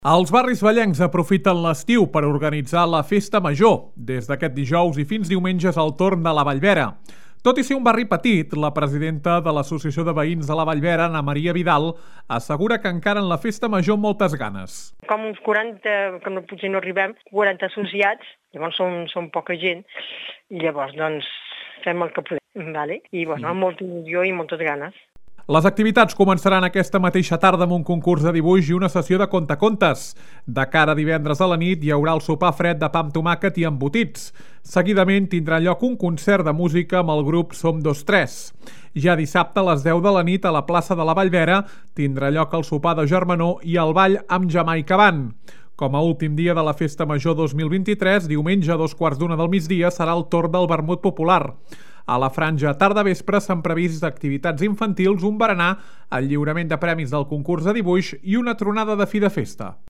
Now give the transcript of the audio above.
Els barris vallencs aprofiten l'estiu per organitzar la Festa Major. Des d'aquest dijous i fins diumenge és el torn de la Vallvera. Tot i ser un barri petit, la presidenta de l'Associació de Veïns de la Vallvera, Ana Maria Vidal, assegura que encara en la Festa Major moltes ganes. Com uns 40, que potser no arribem, 40 associats, llavors som poca gent, i llavors doncs fem el que podem, vale? I amb molta il·lusió i moltes ganes. Les activitats començaran aquesta mateixa tarda amb un concurs de dibuix i una sessió de contacontes. De cara a divendres a la nit hi haurà el sopar fred de pa amb tomàquet i embotits. Seguidament tindrà lloc un concert de música amb el grup Som 2-3. Ja dissabte a les 10 de la nit a la plaça de la Vallvera tindrà lloc el sopar de germanor i el ball amb Jamaica Band. Com a últim dia de la Festa Major 2023, diumenge a 2:15 del migdia serà el torn del vermut popular. A la franja tarda-vespre s'han previst activitats infantils, un berenar, el lliurament de premis del concurs de dibuix i una tronada de fi de festa.